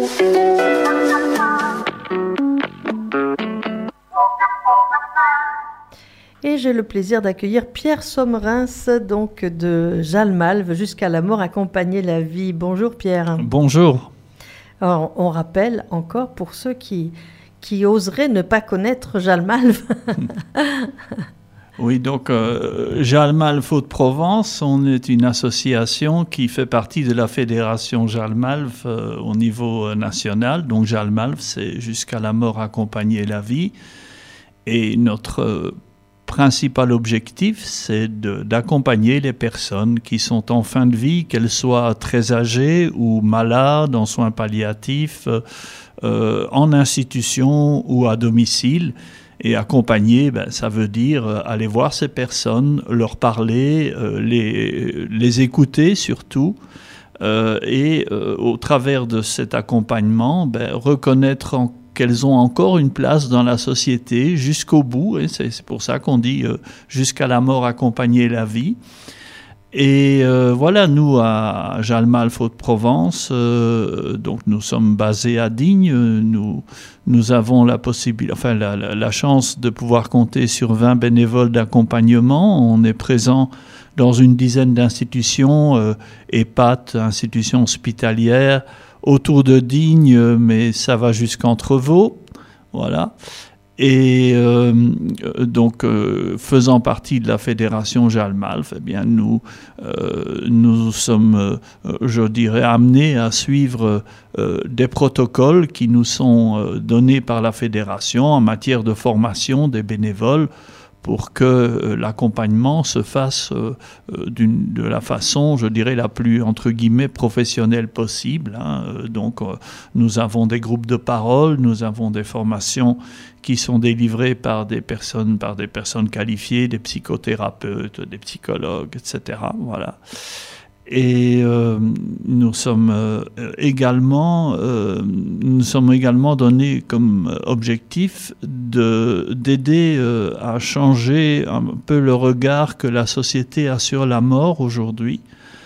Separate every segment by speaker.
Speaker 1: Et j'ai le plaisir d'accueillir Pierre Sommerens, donc de Jalmalve, jusqu'à la mort accompagner la vie. Bonjour Pierre.
Speaker 2: Bonjour.
Speaker 1: Alors, on rappelle encore pour ceux qui oseraient ne pas connaître Jalmalve.
Speaker 2: Oui, donc Jalmalve Hauts-de-Provence, on est une association qui fait partie de la fédération Jalmalve au niveau national. Donc Jalmalve, c'est jusqu'à la mort accompagner la vie. Et notre principal objectif, c'est d'accompagner les personnes qui sont en fin de vie, qu'elles soient très âgées ou malades, en soins palliatifs, en institution ou à domicile. Et accompagner, ça veut dire aller voir ces personnes, leur parler, les écouter surtout, et au travers de cet accompagnement, reconnaître qu'elles ont encore une place dans la société jusqu'au bout, et c'est pour ça qu'on dit jusqu'à la mort accompagner la vie. Et voilà, nous à Jalmalve Hauts-de-Provence, donc nous sommes basés à Digne, nous avons la possibilité, la chance de pouvoir compter sur 20 bénévoles d'accompagnement. On est présent dans une dizaine d'institutions, EHPAD, institutions hospitalières, autour de Digne, mais ça va jusqu'Entrevaux, voilà. Et donc, faisant partie de la fédération Jalmalve, eh bien, nous sommes, je dirais, amenés à suivre des protocoles qui nous sont donnés par la fédération en matière de formation des bénévoles, pour que l'accompagnement se fasse de la façon, je dirais, la plus, entre guillemets, professionnelle possible. Donc, nous avons des groupes de parole, nous avons des formations qui sont délivrées par des personnes qualifiées, des psychothérapeutes, des psychologues, etc. Voilà. Et nous sommes également donnés comme objectif d'aider à changer un peu le regard que la société a sur la mort aujourd'hui.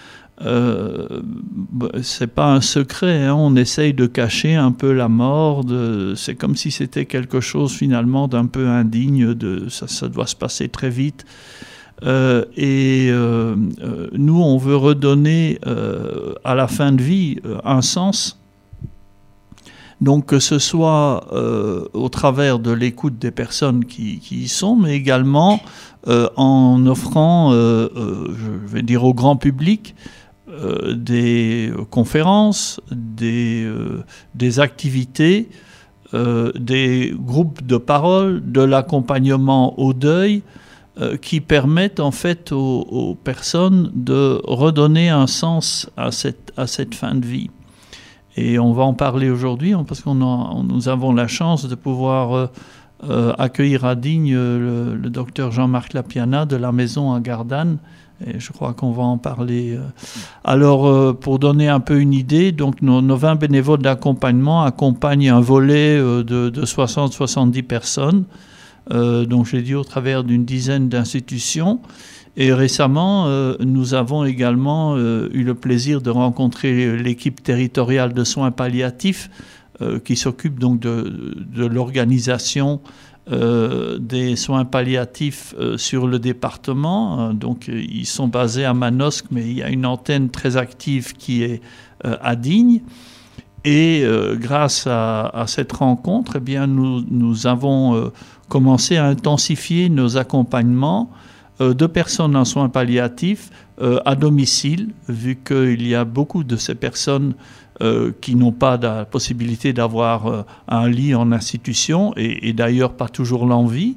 Speaker 2: C'est pas un secret, on essaye de cacher un peu la mort, c'est comme si c'était quelque chose finalement d'un peu indigne, ça doit se passer très vite. Nous, on veut redonner à la fin de vie un sens. Donc, que ce soit au travers de l'écoute des personnes qui y sont, mais également en offrant, je vais dire au grand public, des conférences, des activités, des groupes de parole, de l'accompagnement au deuil, qui permettent en fait aux personnes de redonner un sens à cette fin de vie. Et on va en parler aujourd'hui parce nous avons la chance de pouvoir accueillir à Digne le docteur Jean-Marc Lapiana de la maison à Gardanne. Et je crois qu'on va en parler. Alors, pour donner un peu une idée, donc nos 20 bénévoles d'accompagnement accompagnent un volet de 60-70 personnes. Donc j'ai dit au travers d'une dizaine d'institutions. Et récemment, nous avons également eu le plaisir de rencontrer l'équipe territoriale de soins palliatifs qui s'occupe donc de l'organisation des soins palliatifs sur le département. Donc ils sont basés à Manosque, mais il y a une antenne très active qui est à Digne. Et grâce à cette rencontre, eh bien, nous avons commencé à intensifier nos accompagnements de personnes en soins palliatifs à domicile, vu qu'il y a beaucoup de ces personnes qui n'ont pas la possibilité d'avoir un lit en institution et d'ailleurs pas toujours l'envie.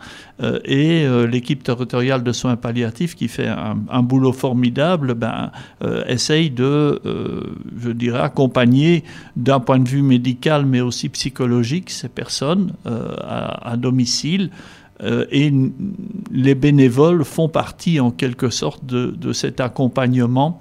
Speaker 2: Et l'équipe territoriale de soins palliatifs qui fait un boulot formidable essaye de, je dirais, accompagner d'un point de vue médical mais aussi psychologique ces personnes à domicile. Et les bénévoles font partie en quelque sorte de cet accompagnement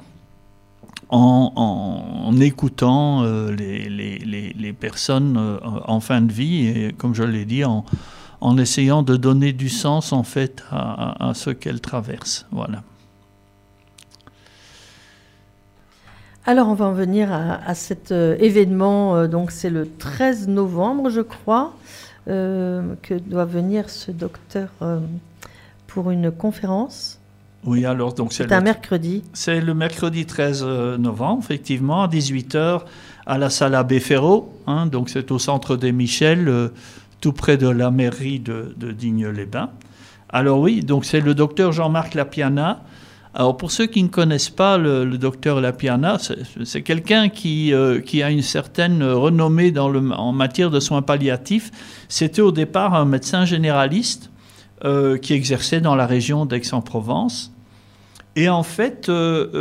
Speaker 2: en écoutant les personnes en fin de vie et, comme je l'ai dit, en essayant de donner du sens en fait à ce qu'elles traversent. Voilà.
Speaker 1: Alors, on va en venir à cet événement. Donc, c'est le 13 novembre, je crois, que doit venir ce docteur pour une conférence.
Speaker 2: Oui, alors donc
Speaker 1: c'est un mercredi.
Speaker 2: C'est le mercredi 13 novembre, effectivement, à 18h, à la salle Abbé Ferraud. Donc, c'est au centre des Michels, tout près de la mairie de Digne-les-Bains. Alors oui, donc c'est le docteur Jean-Marc Lapiana. Alors pour ceux qui ne connaissent pas le docteur Lapiana, c'est quelqu'un qui a une certaine renommée en matière de soins palliatifs. C'était au départ un médecin généraliste qui exerçait dans la région d'Aix-en-Provence. Et en fait,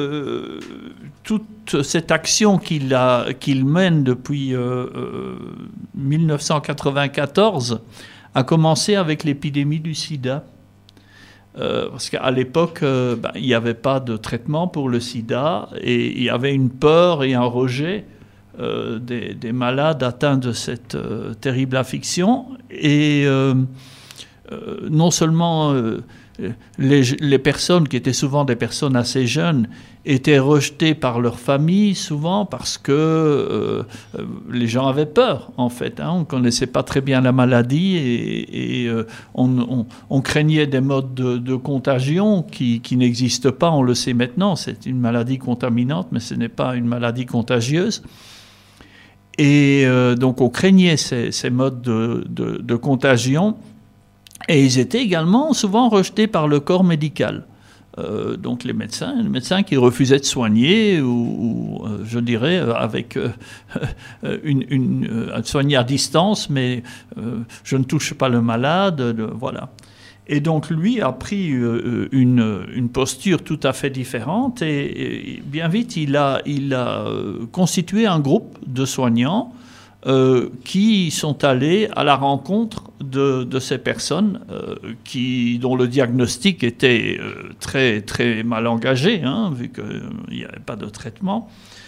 Speaker 2: toute cette action qu'il mène depuis 1994 a commencé avec l'épidémie du sida. Parce qu'à l'époque, il n'y avait pas de traitement pour le sida et il y avait une peur et un rejet des malades atteints de cette terrible affliction. Et non seulement les personnes, qui étaient souvent des personnes assez jeunes, étaient rejetées par leur famille, souvent parce que les gens avaient peur, en fait. On ne connaissait pas très bien la maladie et on craignait des modes de contagion qui n'existent pas, on le sait maintenant. C'est une maladie contaminante, mais ce n'est pas une maladie contagieuse. Et donc on craignait ces modes de contagion. Et ils étaient également souvent rejetés par le corps médical. Donc les médecins qui refusaient de soigner ou je dirais avec soigner à distance, mais je ne touche pas le malade, voilà. Et donc lui a pris une posture tout à fait différente et bien vite il a constitué un groupe de soignants qui sont allés à la rencontre de ces personnes dont le diagnostic était très, très mal engagé, vu qu'il n'y avait pas de traitement.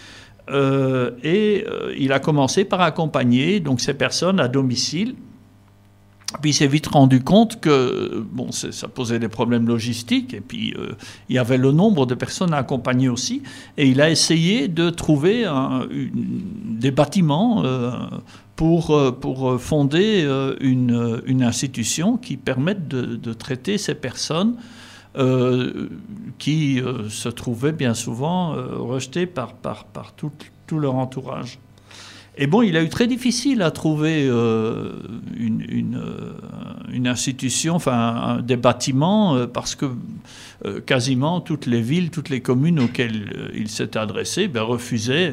Speaker 2: Il a commencé par accompagner donc, ces personnes à domicile. Puis il s'est vite rendu compte que ça posait des problèmes logistiques et puis il y avait le nombre de personnes à accompagner aussi. Et il a essayé de trouver des bâtiments pour fonder une institution qui permette de traiter ces personnes qui se trouvaient bien souvent rejetées par tout leur entourage. Et il a eu très difficile à trouver une institution, enfin des bâtiments, parce que quasiment toutes les villes, toutes les communes auxquelles il s'est adressé refusaient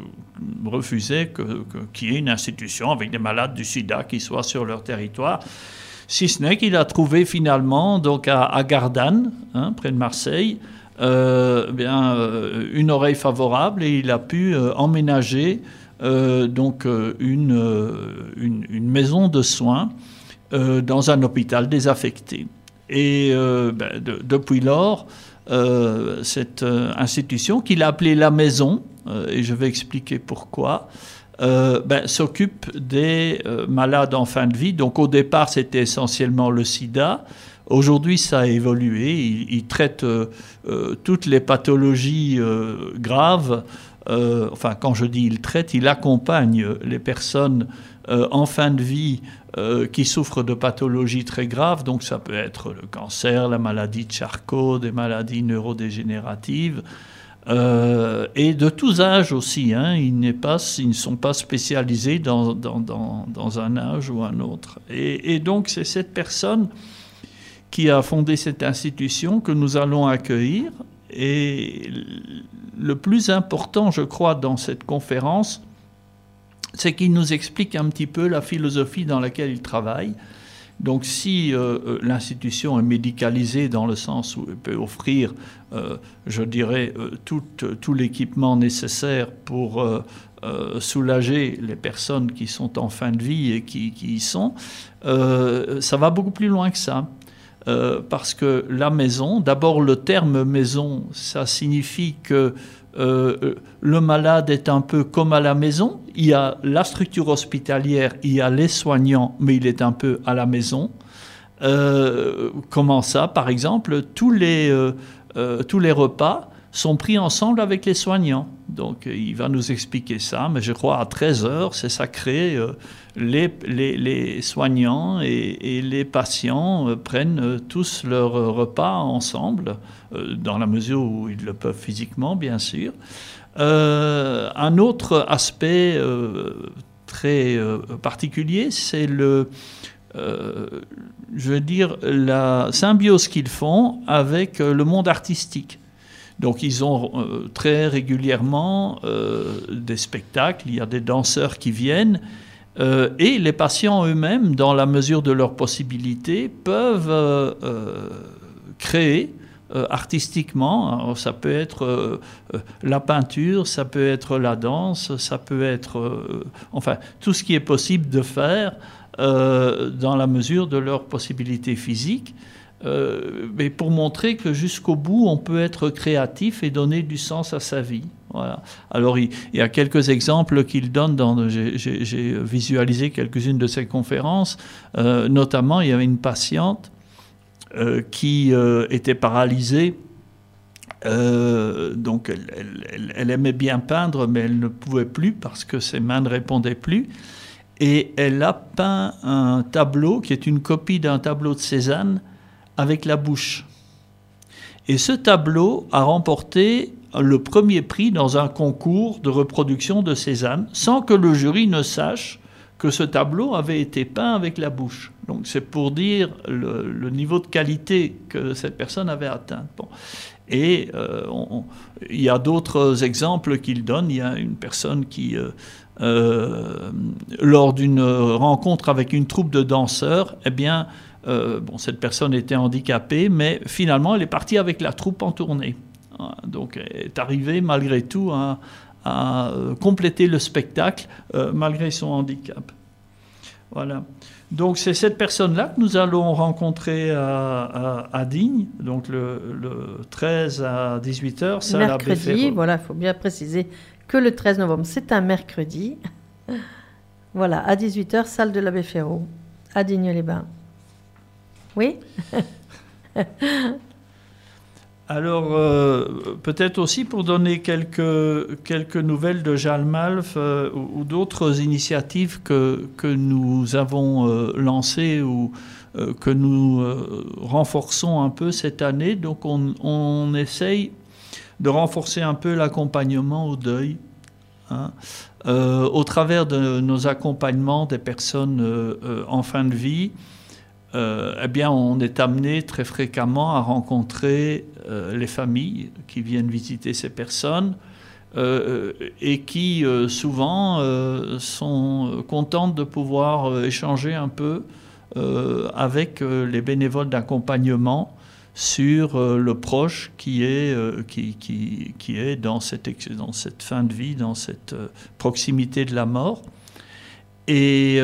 Speaker 2: qu'il y ait une institution avec des malades du sida qui soient sur leur territoire. Si ce n'est qu'il a trouvé finalement, donc à Gardanne, près de Marseille, une oreille favorable et il a pu emménager une maison de soins dans un hôpital désaffecté. Et depuis lors, cette institution qu'il a appelée La Maison, et je vais expliquer pourquoi, s'occupe des malades en fin de vie. Donc au départ, c'était essentiellement le sida. Aujourd'hui, ça a évolué. Il traite toutes les pathologies graves. Quand je dis il traite, il accompagne les personnes en fin de vie qui souffrent de pathologies très graves. Donc ça peut être le cancer, la maladie de Charcot, des maladies neurodégénératives, et de tous âges aussi. Ils ne sont pas spécialisés dans un âge ou un autre. Et donc c'est cette personne qui a fondé cette institution que nous allons accueillir. Et le plus important, je crois, dans cette conférence, c'est qu'il nous explique un petit peu la philosophie dans laquelle il travaille. Donc si l'institution est médicalisée dans le sens où elle peut offrir, je dirais, tout l'équipement nécessaire pour soulager les personnes qui sont en fin de vie et qui y sont, ça va beaucoup plus loin que ça. Parce que la maison, d'abord le terme maison, ça signifie que le malade est un peu comme à la maison. Il y a la structure hospitalière, il y a les soignants, mais il est un peu à la maison. Comment ça? Par exemple, tous les repas sont pris ensemble avec les soignants. Donc il va nous expliquer ça, mais je crois à 13 heures, c'est sacré. Les soignants et les patients prennent tous leur repas ensemble, dans la mesure où ils le peuvent physiquement, bien sûr. Un autre aspect très particulier, c'est je veux dire, la symbiose qu'ils font avec le monde artistique. Donc ils ont très régulièrement des spectacles, il y a des danseurs qui viennent, et les patients eux-mêmes, dans la mesure de leurs possibilités, peuvent créer artistiquement. Alors, ça peut être la peinture, ça peut être la danse, ça peut être enfin tout ce qui est possible de faire dans la mesure de leurs possibilités physiques, mais pour montrer que jusqu'au bout on peut être créatif et donner du sens à sa vie. Voilà. Alors il y a quelques exemples qu'il donne, j'ai visualisé quelques-unes de ses conférences, notamment il y avait une patiente qui était paralysée. Donc elle aimait bien peindre, mais elle ne pouvait plus parce que ses mains ne répondaient plus. Et elle a peint un tableau qui est une copie d'un tableau de Cézanne avec la bouche. Et ce tableau a remporté le premier prix dans un concours de reproduction de Cézanne, sans que le jury ne sache que ce tableau avait été peint avec la bouche. Donc c'est pour dire le niveau de qualité que cette personne avait atteint. Bon. Et il y a d'autres exemples qu'il donne. Il y a une personne qui, lors d'une rencontre avec une troupe de danseurs, eh bien, cette personne était handicapée, mais finalement, elle est partie avec la troupe en tournée. Donc, elle est arrivée malgré tout à compléter le spectacle malgré son handicap. Voilà. Donc, c'est cette personne-là que nous allons rencontrer à Digne, donc le 13 à 18h, salle Abbé Ferraud.
Speaker 1: Mercredi, voilà, il faut bien préciser que le 13 novembre, c'est un mercredi. Voilà, à 18h, salle de l'Abbé Ferraud, à Digne-les-Bains. Oui.
Speaker 2: Alors, peut-être aussi pour donner quelques nouvelles de Jalmalf ou d'autres initiatives que nous avons lancées ou que nous renforçons un peu cette année. Donc, on essaye de renforcer un peu l'accompagnement au deuil, hein, au travers de nos accompagnements des personnes en fin de vie. Eh bien, on est amené très fréquemment à rencontrer les familles qui viennent visiter ces personnes et qui souvent sont contentes de pouvoir échanger un peu avec les bénévoles d'accompagnement sur le proche qui est dans cette fin de vie, dans cette proximité de la mort. Et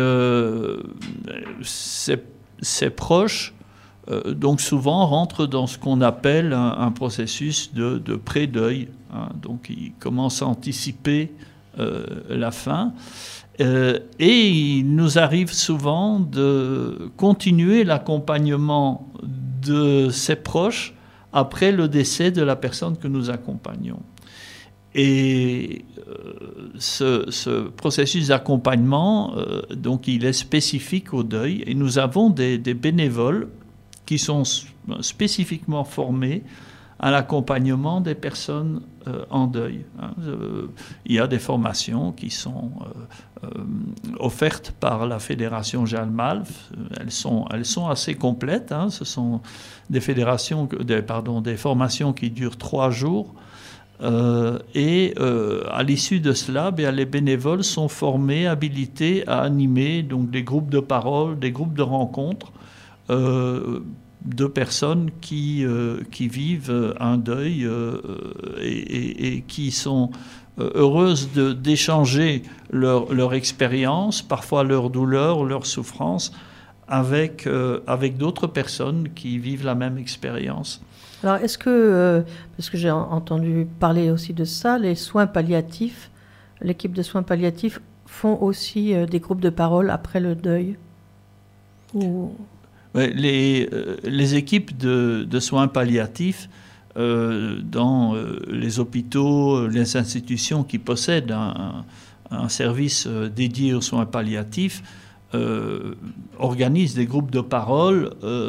Speaker 2: ces proches, donc souvent, rentrent dans ce qu'on appelle un processus de pré-deuil. Hein, donc ils commencent à anticiper la fin. Et il nous arrive souvent de continuer l'accompagnement de ces proches après le décès de la personne que nous accompagnons. Et ce processus d'accompagnement, donc il est spécifique au deuil, et nous avons des bénévoles qui sont spécifiquement formés à l'accompagnement des personnes en deuil. Hein. Il y a des formations qui sont offertes par la Fédération Jalmalf. Elles sont assez complètes. Hein. Ce sont des formations qui durent 3 jours. Et à l'issue de cela, les bénévoles sont formés, habilités à animer donc des groupes de parole, des groupes de rencontres de personnes qui vivent un deuil et qui sont heureuses d'échanger leur expérience, parfois leur douleur, leur souffrance, avec d'autres personnes qui vivent la même expérience.
Speaker 1: Alors, est-ce que, parce que j'ai entendu parler aussi de ça, les soins palliatifs, l'équipe de soins palliatifs font aussi des groupes de parole après le deuil ou...
Speaker 2: Les équipes de soins palliatifs dans les hôpitaux, les institutions qui possèdent un service dédié aux soins palliatifs, organisent des groupes de parole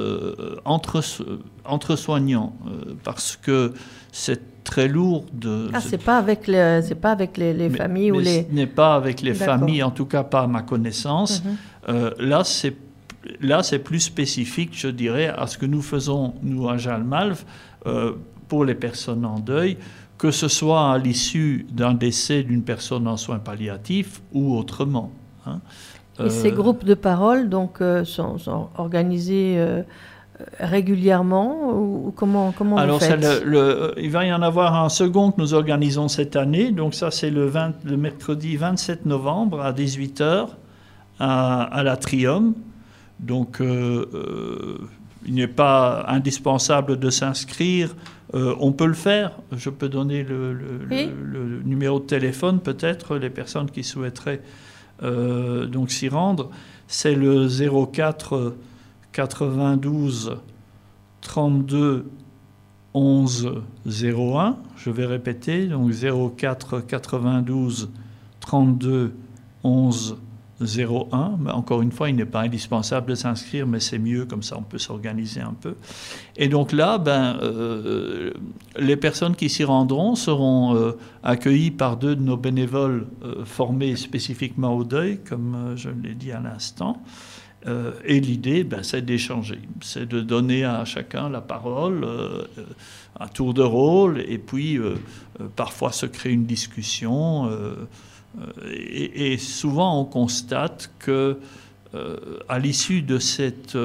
Speaker 2: entre soignants, parce que c'est très lourd de...
Speaker 1: c'est pas avec les familles ou les...
Speaker 2: Ce n'est pas avec les familles, en tout cas pas à ma connaissance. Là, c'est plus spécifique, je dirais, à ce que nous faisons, nous, à Jalmalv, pour les personnes en deuil, que ce soit à l'issue d'un décès d'une personne en soins palliatifs ou autrement.
Speaker 1: Et ces groupes de parole donc, sont organisés régulièrement ou comment vous faites?
Speaker 2: Il va y en avoir un second que nous organisons cette année. Donc ça, c'est le mercredi 27 novembre à 18h à l'Atrium. Donc il n'est pas indispensable de s'inscrire. On peut le faire. Je peux donner le numéro de téléphone, peut-être, les personnes qui souhaiteraient donc s'y rendre. C'est le 04 92 32 11 01. Je vais répéter. Donc 04 92 32 11 01. Mais encore une fois, il n'est pas indispensable de s'inscrire, mais c'est mieux, comme ça on peut s'organiser un peu. Et donc là, les personnes qui s'y rendront seront accueillies par 2 de nos bénévoles formés spécifiquement au deuil, comme je l'ai dit à l'instant. Et l'idée, c'est d'échanger, c'est de donner à chacun la parole, à tour de rôle, et puis parfois se créer une discussion. Et souvent, on constate que, à l'issue de cet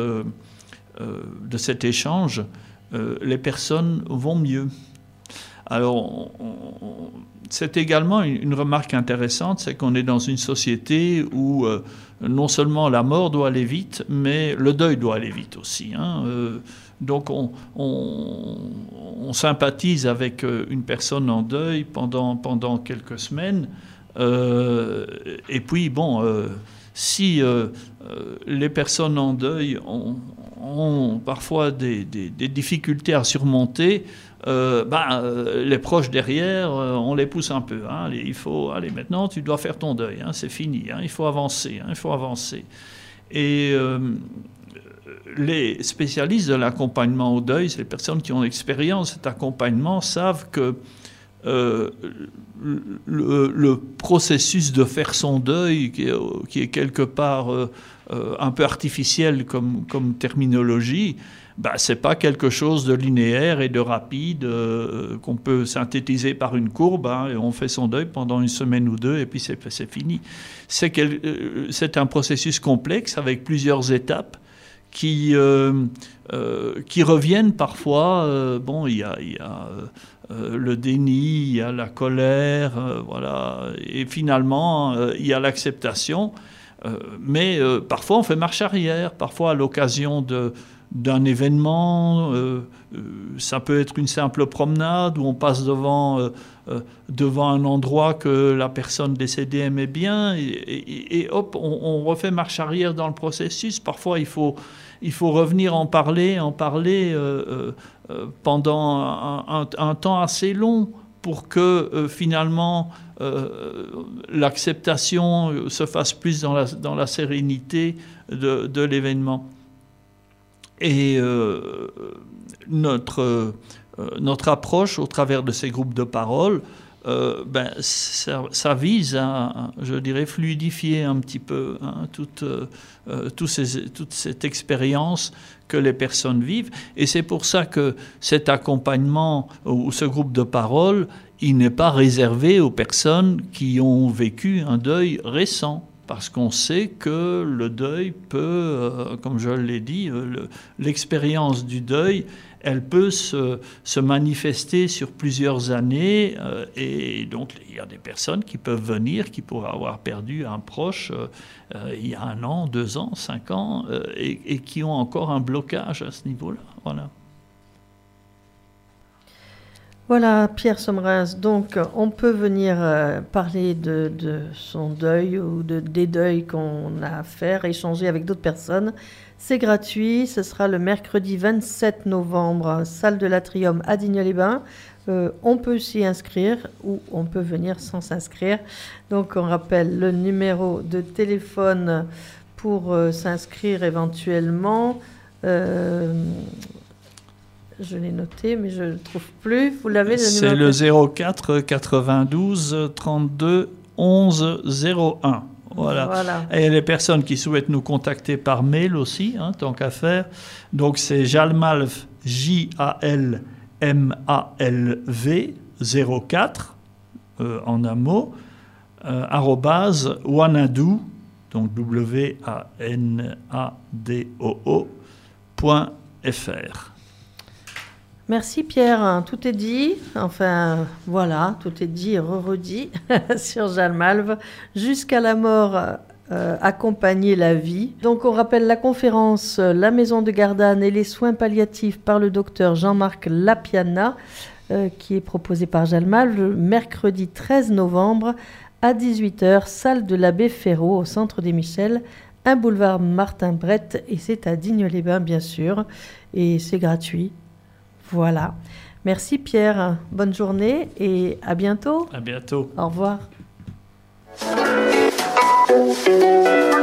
Speaker 2: échange, les personnes vont mieux. Alors, c'est également une remarque intéressante, c'est qu'on est dans une société où non seulement la mort doit aller vite, mais le deuil doit aller vite aussi. Donc, on sympathise avec une personne en deuil pendant quelques semaines. Et puis, si les personnes en deuil ont parfois des difficultés à surmonter, les proches derrière, on les pousse un peu. Il faut, allez, maintenant, tu dois faire ton deuil, c'est fini, il faut avancer, Et les spécialistes de l'accompagnement au deuil, c'est les personnes qui ont l'expérience de cet accompagnement, savent que le processus de faire son deuil, qui est quelque part un peu artificiel comme terminologie, c'est pas quelque chose de linéaire et de rapide qu'on peut synthétiser par une courbe, et on fait son deuil pendant une semaine ou deux et puis c'est fini. C'est un processus complexe avec plusieurs étapes qui reviennent parfois. Il y a le déni, il y a la colère, voilà, et finalement il y a l'acceptation. Mais parfois on fait marche arrière, parfois à l'occasion d'un événement, ça peut être une simple promenade où on passe devant un endroit que la personne décédée aimait bien et hop, on refait marche arrière dans le processus. Parfois, il faut revenir en parler pendant un temps assez long pour que finalement l'acceptation se fasse plus dans la sérénité de l'événement. Et notre approche au travers de ces groupes de parole, ça vise à, je dirais, fluidifier un petit peu toute cette expérience que les personnes vivent. Et c'est pour ça que cet accompagnement ou ce groupe de parole, il n'est pas réservé aux personnes qui ont vécu un deuil récent. Parce qu'on sait que le deuil peut, comme je l'ai dit, l'expérience du deuil, elle peut se manifester sur plusieurs années. Et donc, il y a des personnes qui peuvent venir, qui pourraient avoir perdu un proche il y a 1 an, 2 ans, 5 ans, et qui ont encore un blocage à ce niveau-là. Voilà.
Speaker 1: Voilà, Pierre Sommerens. Donc, on peut venir parler de son deuil ou des deuils qu'on a à faire, échanger avec d'autres personnes. C'est gratuit, ce sera le mercredi 27 novembre, salle de l'Atrium à Digne-les-Bains. On peut s'y inscrire ou on peut venir sans s'inscrire. Donc on rappelle le numéro de téléphone pour s'inscrire éventuellement. Je l'ai noté, mais je ne le trouve plus. Vous l'avez, le numéro?
Speaker 2: C'est le 04 92 32 11 01. Voilà. Et les personnes qui souhaitent nous contacter par mail aussi, tant qu'à faire. Donc c'est jalmalv, Jalmalv 04, en un mot, @wanadoo, donc wanadoo.fr.
Speaker 1: Merci Pierre, tout est dit, enfin voilà, tout est dit et redit sur Jalmalv, jusqu'à la mort, accompagner la vie. Donc on rappelle la conférence La Maison de Gardanne et les soins palliatifs par le docteur Jean-Marc Lapiana, qui est proposée par Jalmalv le mercredi 13 novembre à 18h, salle de l'abbé Ferraud au centre des Michels, un boulevard Martin Brett, et c'est à Digne-les-Bains bien sûr, et c'est gratuit. Voilà. Merci Pierre. Bonne journée et à bientôt.
Speaker 2: À bientôt.
Speaker 1: Au revoir.